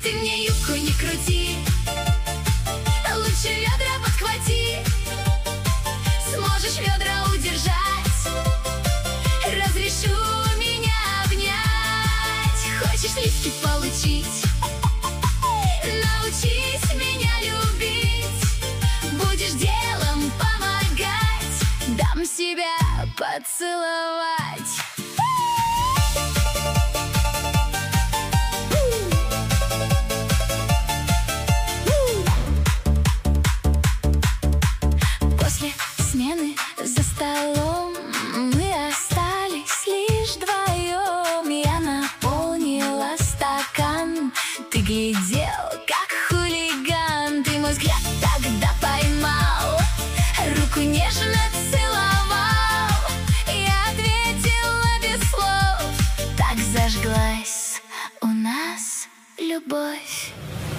Ты мне юбку не крути, лучше ведра подхвати. Сможешь ведра удержать, разрешу меня обнять. Хочешь лифты получить, научись меня любить. Будешь делом помогать, дам себя поцеловать. После смены за столом мы остались лишь вдвоем. Я наполнила стакан, ты глядел, как хулиган. Ты мой взгляд тогда поймал, руку нежно целовал. Я ответила без слов, так зажглась у нас любовь.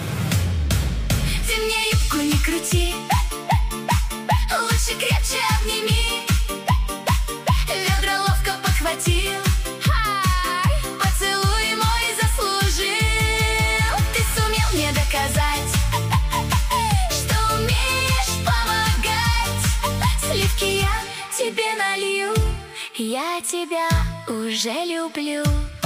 Ты мне юбку не крути, лучше крепче обними. Ведра ловко подхватил, поцелуй мой заслужил. Ты сумел мне доказать, что умеешь помогать. Сливки я тебе налью, я тебя уже люблю.